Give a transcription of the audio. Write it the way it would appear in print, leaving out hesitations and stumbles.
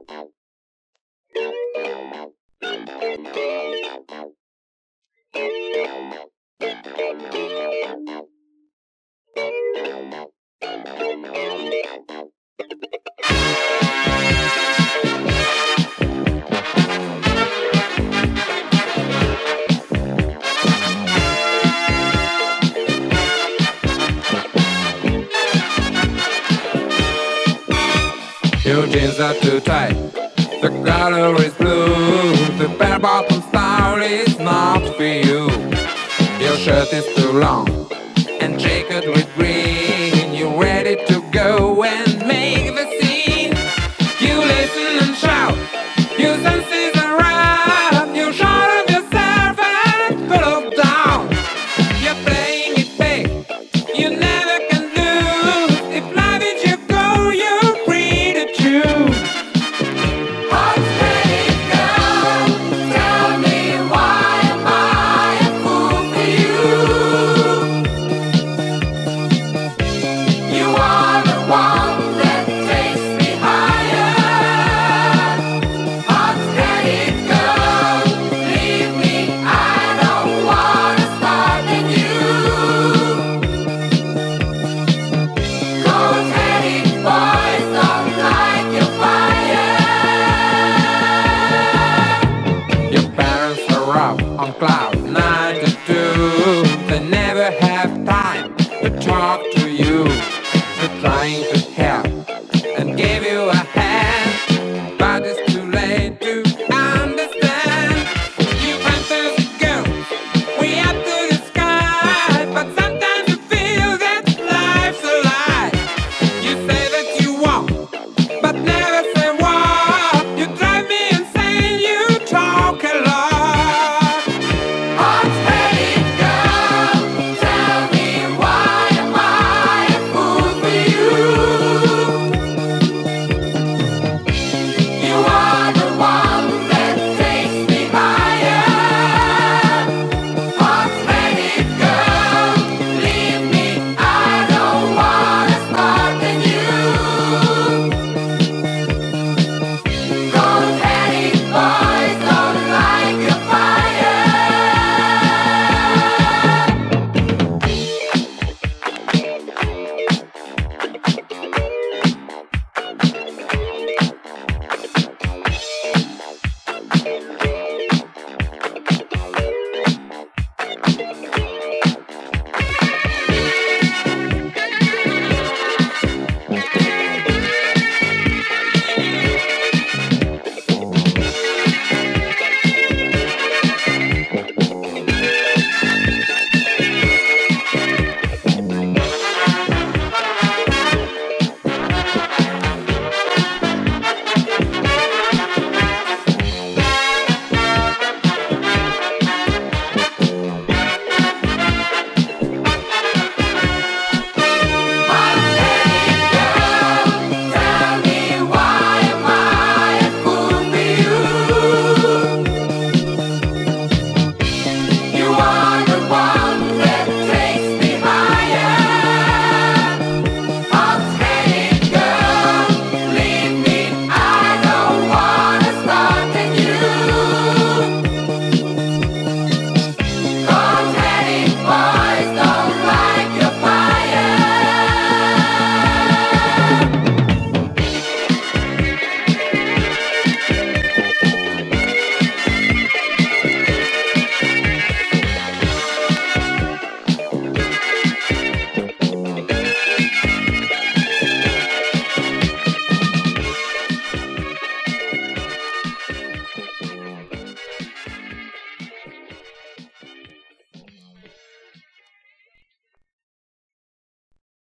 Your jeans are too tight, the color is blue, the bare bottom style is not for you. Your shirt is too long and checkered with green. You're ready to go and make the scene. You listen and shout, your senses are right. You're sure of yourself and cool down. You're playing it big, you never can lose. If life is your goal, you're free to choose. What's ready, girl? Tell me why am I a fool for you? You are the one that takes me higher. What's ready, girl? Leave me, I don't wanna start anew. Cold-headed boys don't like your fire. Your parents are up on cloud 92. They never have time to talk to you. They're trying